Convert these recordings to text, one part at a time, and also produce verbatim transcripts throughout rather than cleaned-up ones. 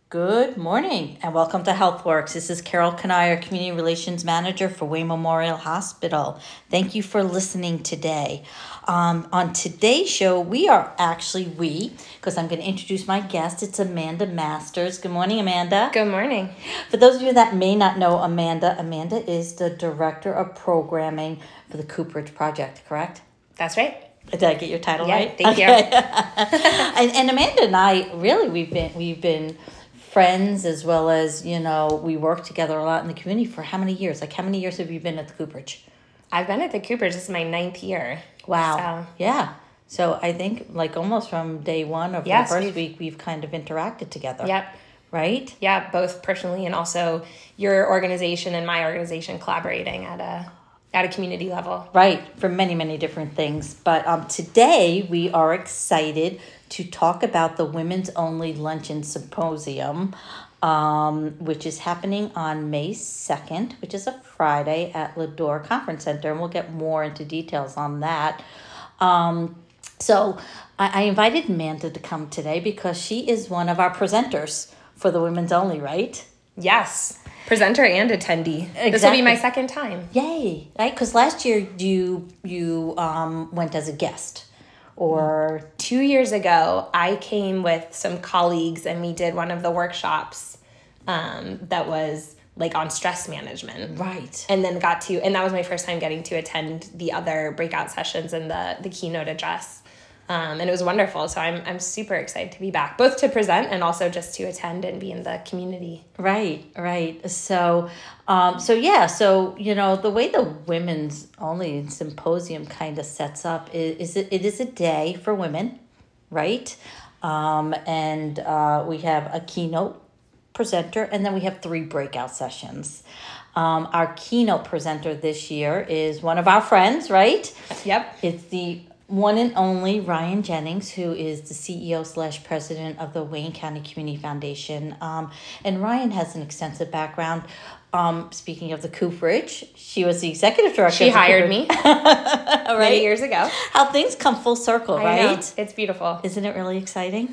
Good morning and welcome to HealthWorks. This is Carol Kanai, Community Relations Manager for Wayne Memorial Hospital. Thank you for listening today. Um, on today's show, we are actually, we, because I'm going to introduce my guest. It's Amanda Masters. Good morning, Amanda. Good morning. For those of you that may not know Amanda, Amanda is the Director of Programming for the Cooperage Project, correct? That's right. Did I get your title yeah, right? Thank okay. you. and, and Amanda and I, really, we've been, we've been friends, as well as, you know, we work together a lot in the community for how many years? Like, how many years have you been at the Cooperage? I've been at the Cooperage. This is my ninth year. Wow. So. Yeah. So I think, like, almost from day one or yes, the first we've, week, we've kind of interacted together. Yep. Right? Yeah, both personally and also your organization and my organization collaborating at a at a community level. Right, for many, many different things. But um, today we are excited to talk about the Women's Only Luncheon Symposium, um, which is happening on May second, which is a Friday at Lador Conference Center. And we'll get more into details on that. Um, so I, I invited Amanda to come today because she is one of our presenters for the Women's Only, right? Yes. Presenter and attendee. Exactly. This will be my second time. Yay. Right? Because last year you you um, went as a guest. Or two years ago, I came with some colleagues and we did one of the workshops um, that was like on stress management. Right. And then got to, and that was my first time getting to attend the other breakout sessions and the, the keynote address. Um, and it was wonderful. So I'm I'm super excited to be back, both to present and also just to attend and be in the community. Right, right. So, um, so yeah, so, you know, the way the Women's Only Symposium kind of sets up is, is it, it is a day for women, right? Um, and uh, we have a keynote presenter, and then we have three breakout sessions. Um, our keynote presenter this year is one of our friends, right? Yep. It's the one and only Ryan Jennings, who is the C E O slash president of the Wayne County Community Foundation. Um, and Ryan has an extensive background. Um, speaking of the Cooperage, she was the executive director. She hired me right? many years ago. How things come full circle, I right? know. It's beautiful. Isn't it really exciting?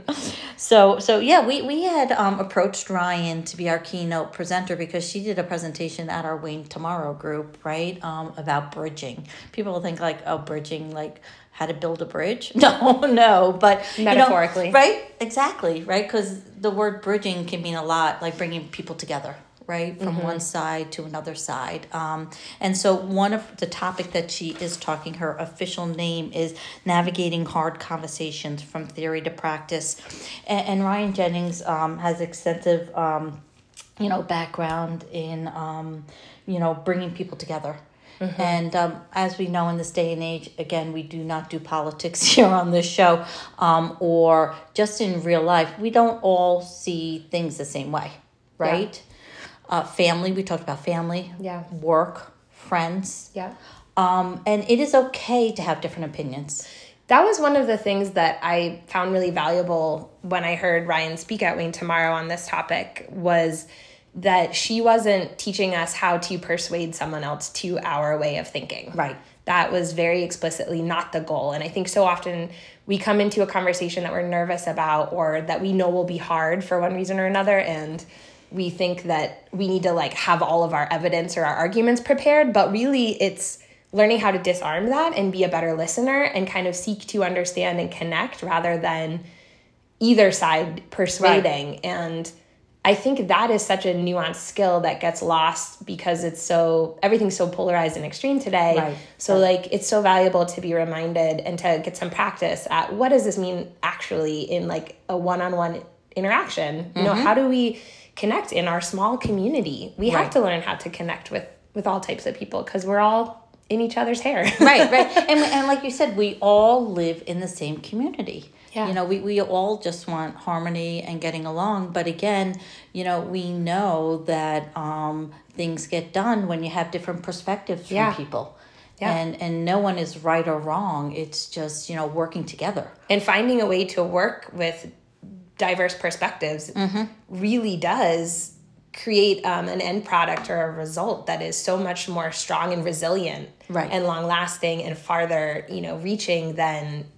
so, so yeah, we, we had um, approached Ryan to be our keynote presenter because she did a presentation at our Wayne Tomorrow group, right, um, about bridging. People think like, oh, bridging, like how to build a bridge. No, no, but metaphorically, you know, right? Exactly, right? Because the word bridging can mean a lot, like bringing people together. Right, from mm-hmm. one side to another side. Um, and so one of the topic that she is talking, her official name is Navigating Hard Conversations from Theory to Practice. And, and Ryan Jennings um, has extensive, um, you know, background in, um, you know, bringing people together. Mm-hmm. And um, as we know in this day and age, again, we do not do politics here on this show um, or just in real life. We don't all see things the same way, right? Yeah. Uh, family, we talked about family, yeah. work, friends. Yeah. Um, and it is okay to have different opinions. That was one of the things that I found really valuable when I heard Ryan speak at Wayne Tomorrow on this topic was that she wasn't teaching us how to persuade someone else to our way of thinking. Right. That was very explicitly not the goal. And I think so often we come into a conversation that we're nervous about or that we know will be hard for one reason or another, and we think that we need to like have all of our evidence or our arguments prepared, but really it's learning how to disarm that and be a better listener and kind of seek to understand and connect rather than either side persuading. Right. And I think that is such a nuanced skill that gets lost because it's so, everything's so polarized and extreme today. Right. So like, it's so valuable to be reminded and to get some practice at what does this mean actually in like a one-on-one interaction? Mm-hmm. You know, how do we connect in our small community? We right. have to learn how to connect with, with all types of people because we're all in each other's hair. right, right. And, and like you said, we all live in the same community. Yeah. You know, we, we all just want harmony and getting along. But again, you know, we know that um, things get done when you have different perspectives from yeah. people. Yeah. And and no one is right or wrong. It's just, you know, working together. And finding a way to work with diverse perspectives mm-hmm. really does create um, an end product or a result that is so much more strong and resilient right. and long lasting and farther, you know, reaching than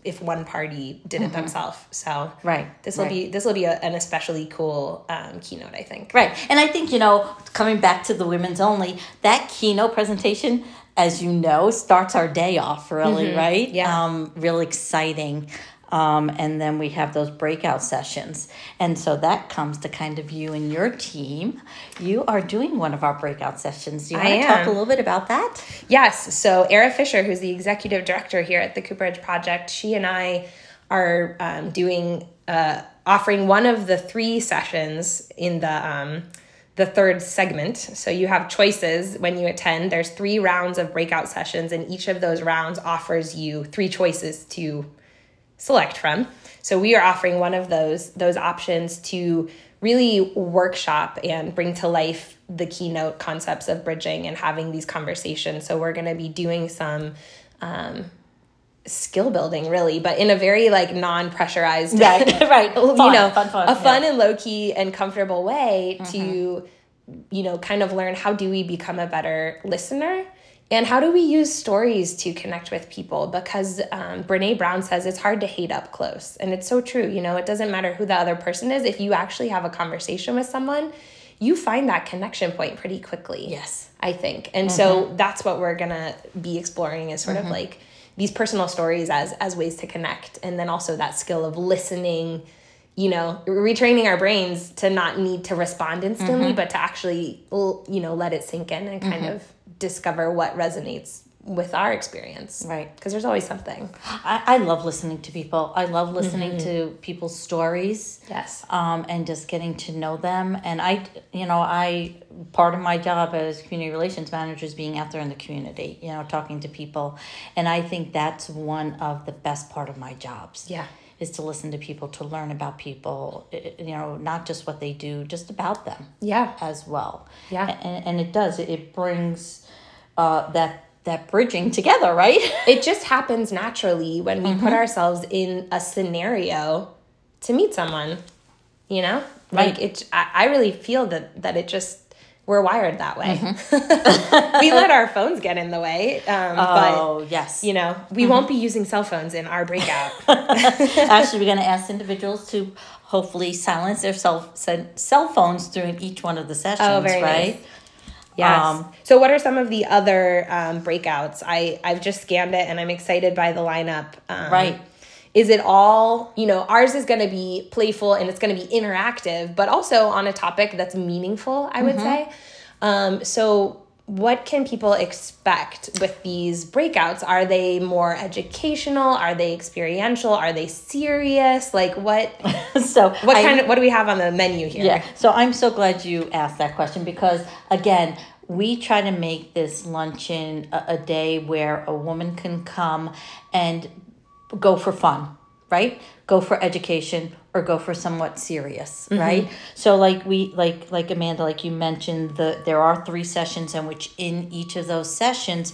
if one party did it mm-hmm. themselves. So right, this will right. be this will be a, an especially cool um, keynote, I think. Right, and I think, you know, coming back to the women's only, that keynote presentation, as you know, starts our day off really, mm-hmm. right? Yeah, um, real exciting. Um, and then we have those breakout sessions. And so that comes to kind of you and your team. You are doing one of our breakout sessions. Do you want to talk a little bit about that? Yes. So Era Fisher, who's the executive director here at the Cooperage Project, she and I are um, doing, uh, offering one of the three sessions in the um, the third segment. So you have choices when you attend. There's three rounds of breakout sessions, and each of those rounds offers you three choices to select from. So we are offering one of those those options to really workshop and bring to life the keynote concepts of bridging and having these conversations. So we're going to be doing some um, skill building, really, but in a very like non-pressurized, right, right, fun, you know, fun, fun, a fun yeah. and low key and comfortable way mm-hmm. to, you know, kind of learn how do we become a better listener. And how do we use stories to connect with people? Because um, Brene Brown says it's hard to hate up close. And it's so true. You know, it doesn't matter who the other person is. If you actually have a conversation with someone, you find that connection point pretty quickly. Yes. I think. And mm-hmm. so that's what we're going to be exploring is sort mm-hmm. of like these personal stories as as ways to connect. And then also that skill of listening, you know, retraining our brains to not need to respond instantly, mm-hmm. but to actually, you know, let it sink in and kind mm-hmm. of discover what resonates with our experience. Right. Because there's always something. I, I love listening to people. I love listening mm-hmm. to people's stories. Yes. Um, and just getting to know them. And I, you know, I, part of my job as community relations manager is being out there in the community, you know, talking to people. And I think that's one of the best part of my jobs. Yeah. Is to listen to people, to learn about people, you know, not just what they do, just about them. Yeah. As well. Yeah. And, and it does. It brings uh, that that bridging together, right? It just happens naturally when we mm-hmm. put ourselves in a scenario to meet someone, you know? Right. Like, it, I, I really feel that, that it just, we're wired that way. Mm-hmm. We let our phones get in the way. Um, oh, but, yes. You know, we mm-hmm. won't be using cell phones in our breakout. Actually, we're going to ask individuals to hopefully silence their cell, cell phones during each one of the sessions, oh, very right? Nice. Yes. Um, so what are some of the other um, breakouts? I, I've just scanned it and I'm excited by the lineup. Um, right. Is it all, you know, ours is going to be playful and it's going to be interactive, but also on a topic that's meaningful, I would mm-hmm. say. Um, so what can people expect with these breakouts? Are they more educational? Are they experiential? Are they serious? Like what, so what I, kind of, what do we have on the menu here? Yeah. So I'm so glad you asked that question because again, we try to make this luncheon a, a day where a woman can come and go for fun, right? Go for education or go for somewhat serious, mm-hmm. right? So like we, like, like Amanda, like you mentioned, the, there are three sessions in which in each of those sessions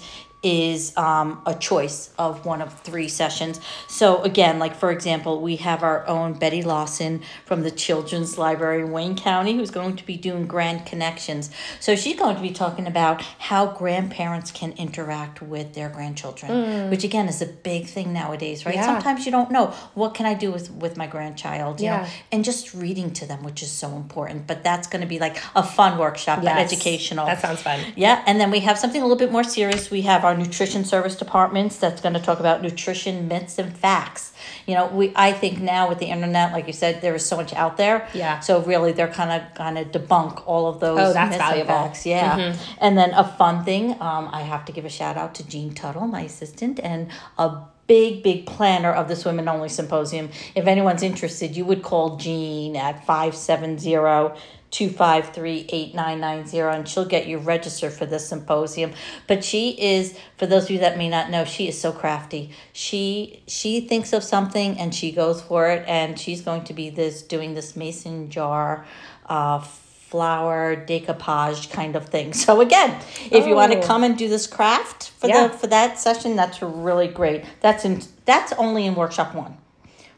is um, a choice of one of three sessions. So again, like for example, we have our own Betty Lawson from the Children's Library in Wayne County who's going to be doing Grand Connections. So she's going to be talking about how grandparents can interact with their grandchildren, mm. which again is a big thing nowadays, right? Yeah. Sometimes you don't know, what can I do with, with my grandchild, you yeah. know, and just reading to them, which is so important. But that's going to be like a fun workshop, yes. but educational. That sounds fun. Yeah, and then we have something a little bit more serious. We have our nutrition service departments that's going to talk about nutrition myths and facts. You know, we I think now with the internet, like you said, there is so much out there. Yeah. So really, they're kind of kind of debunk all of those. Oh, that's myths valuable. And facts. Yeah. Mm-hmm. And then a fun thing, um, I have to give a shout out to Jean Tuttle, my assistant, and a big, big planner of this Women Only Symposium. If anyone's interested, you would call Jean at five seven zero, two five three, eight nine nine zero, and she'll get you registered for this symposium. But she is, for those of you that may not know, she is so crafty. She she thinks of something and she goes for it, and she's going to be this doing this mason jar uh, flower decoupage kind of thing. So again, if oh. you want to come and do this craft for yeah. the for that session, that's really great. That's in that's only in workshop one.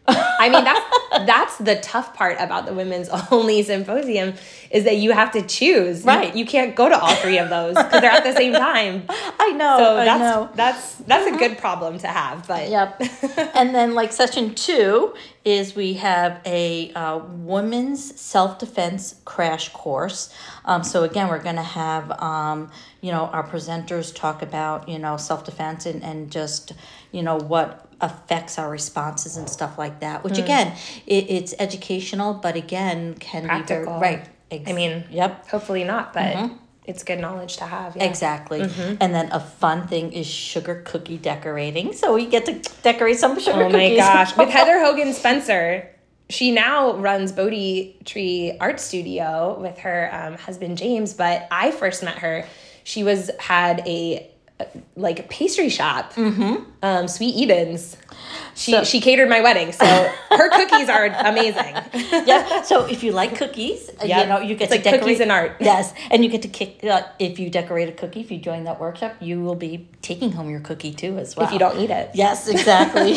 I mean, that's that's the tough part about the women's only symposium is that you have to choose. Right. You, you can't go to all three of those because they're at the same time. I know. So I that's know. that's that's a good problem to have. But Yep. And then like session two is we have a uh, women's self-defense crash course. Um, so again, we're going to have, um, you know, our presenters talk about, you know, self-defense and, and just, you know, what affects our responses and stuff like that, which again, it, it's educational, but again, can practical. be very, right. Ex- I mean, yep. hopefully not, but it's good knowledge to have. Yeah. Exactly. And then a fun thing is sugar cookie decorating. So we get to decorate some sugar Oh cookies. my gosh. With Heather Hogan Spencer, she now runs Bodhi Tree Art Studio with her um, husband, James. But I first met her. She was had a like a pastry shop, mm-hmm. um, Sweet Edens. She so, she catered my wedding, so her cookies are amazing. Yeah. So if you like cookies, yep. you know you get it's to like decorate cookies and art. Yes, and you get to kick. Uh, if you decorate a cookie, if you join that workshop, you will be taking home your cookie too as well. If you don't eat it. Yes, exactly.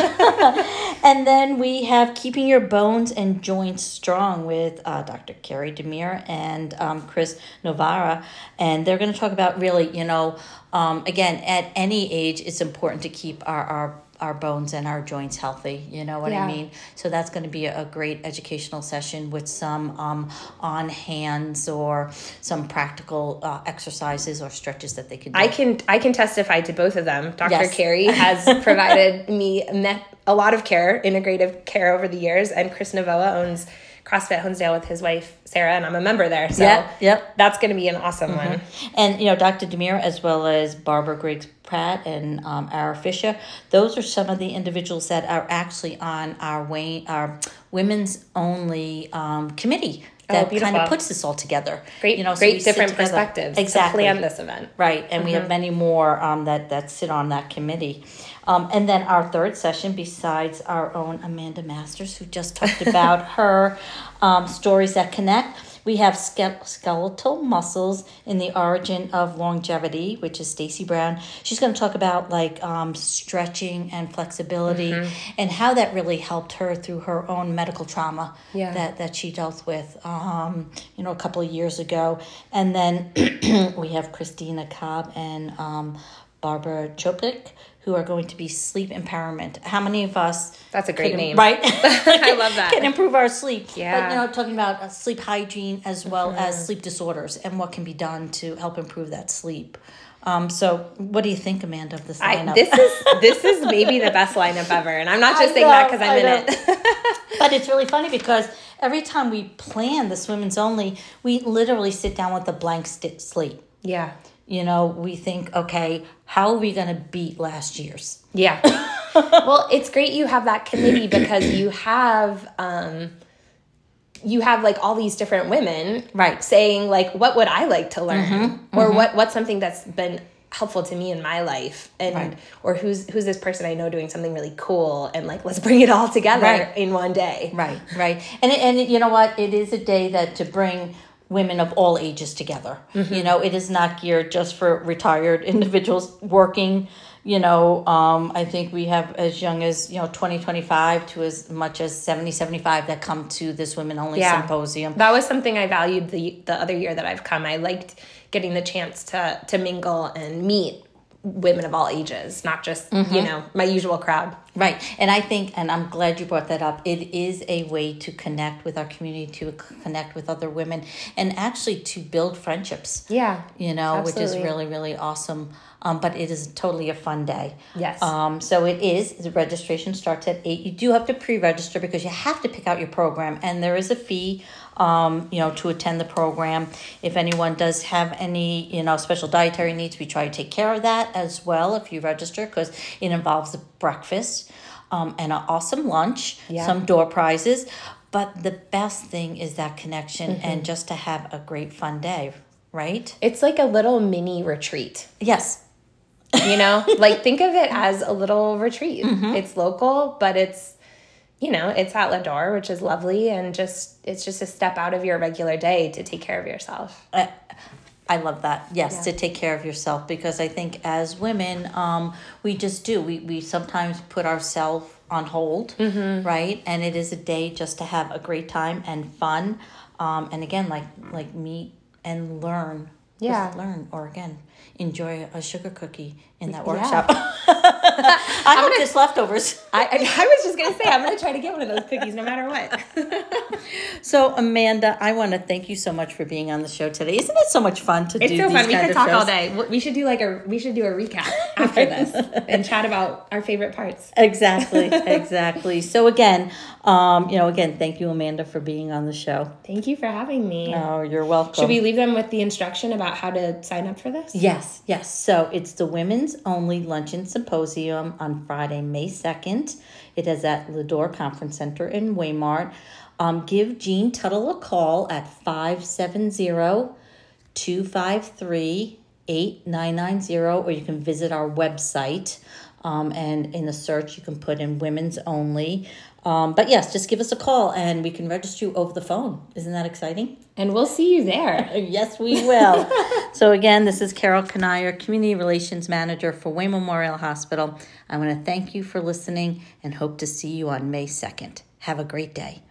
And then we have keeping your bones and joints strong with uh, Doctor Carrie Demir and um, Chris Novara, and they're going to talk about really, you know, um, again, at any age, it's important to keep our our our bones and our joints healthy. You know what yeah. I mean? So that's going to be a great educational session with some um, on hands or some practical uh, exercises or stretches that they can do. I can I can testify to both of them. Doctor Yes. Carey has provided me met a lot of care, integrative care over the years, and Chris Novoa owns CrossFit Honesdale with his wife, Sarah, and I'm a member there. So yep, yep. that's going to be an awesome mm-hmm. one. And, you know, Doctor Demir, as well as Barbara Griggs-Pratt and um, Ara Fisher, those are some of the individuals that are actually on our, way, our women's only um, committee that oh, kind of puts this all together. Great, you know, so great different together. perspectives Exactly. to plan this event. Right, and mm-hmm. we have many more um, that, that sit on that committee. Um, and then our third session, besides our own Amanda Masters, who just talked about her um, stories that connect, we have ske- skeletal muscles in the origin of longevity, which is Stacy Brown. She's going to talk about like um, stretching and flexibility mm-hmm. and how that really helped her through her own medical trauma yeah. that, that she dealt with, um, you know, a couple of years ago. And then we have Christina Cobb and um, Barbara Chopik, who are going to be sleep empowerment. How many of us... That's a great can, name. Right? I love that. Can improve our sleep. Yeah. But, you know, talking about uh, sleep hygiene as well mm-hmm. as sleep disorders and what can be done to help improve that sleep. Um, so what do you think, Amanda, of this lineup? I, this is this is maybe the best lineup ever. And I'm not just I saying know, that because I'm I in know. it. But it's really funny because every time we plan this women's only, we literally sit down with a blank st- slate. Yeah. You know, we think, okay, how are we going to beat last year's? Yeah. Well, it's great you have that committee because you have um, you have like all these different women right saying like, what would I like to learn? Mm-hmm, or mm-hmm. what what's something that's been helpful to me in my life, and right. or who's who's this person I know doing something really cool, and like let's bring it all together right. in one day. Right, right. And and you know what? It is a day that to bring women of all ages together. Mm-hmm. You know, it is not geared just for retired individuals working. You know, um, I think we have as young as, you know, twenty, twenty-five to as much as seventy, seventy-five that come to this women only yeah. symposium. That was something I valued the the other year that I've come. I liked getting the chance to to mingle and meet women of all ages, not just, mm-hmm. you know, my usual crowd. Right. And I think, and I'm glad you brought that up, it is a way to connect with our community, to connect with other women, and actually to build friendships. Yeah. You know, absolutely. which is really, really awesome. Um, but it is totally a fun day. Yes. Um, so it is. The registration starts at eight. You do have to pre-register because you have to pick out your program, and there is a fee, um, you know, to attend the program. If anyone does have any, you know, special dietary needs, we try to take care of that as well if you register, because it involves a breakfast um, and an awesome lunch, yeah. some door prizes. But the best thing is that connection mm-hmm. and just to have a great fun day, right? It's like a little mini retreat. Yes. You know, like think of it as a little retreat. Mm-hmm. It's local, but it's, you know, it's at Lador, which is lovely. And just, it's just a step out of your regular day to take care of yourself. I, I love that. Yes, yeah. to take care of yourself, because I think as women, um, we just do. We, we sometimes put ourselves on hold, mm-hmm. right? And it is a day just to have a great time and fun. Um, and again, like like meet and learn. Yeah. Just learn, or again, enjoy a sugar cookie in that Yeah. workshop. I hope there's leftovers. I, I, I was just going to say, I'm going to try to get one of those cookies no matter what. So, Amanda, I want to thank you so much for being on the show today. Isn't it so much fun to it's do so these fun. We kind could of talk shows? all day. We should do like a we should do a recap after this and chat about our favorite parts. Exactly, exactly. So again, um, you know, again, thank you, Amanda, for being on the show. Thank you for having me. Oh, you're welcome. Should we leave them with the instruction about how to sign up for this? Yes, yes. So it's the Women's Only Luncheon Symposium on Friday, May second. It is at Lador Conference Center in Waymart. Um, give Jean Tuttle a call at five seven zero, two five three, eight nine nine zero, or you can visit our website. Um, and in the search, you can put in Women's Only. Um, but yes, just give us a call and we can register you over the phone. Isn't that exciting? And we'll see you there. Yes, we will. So again, this is Carol Kanier, Community Relations Manager for Wayne Memorial Hospital. I want to thank you for listening and hope to see you on May second. Have a great day.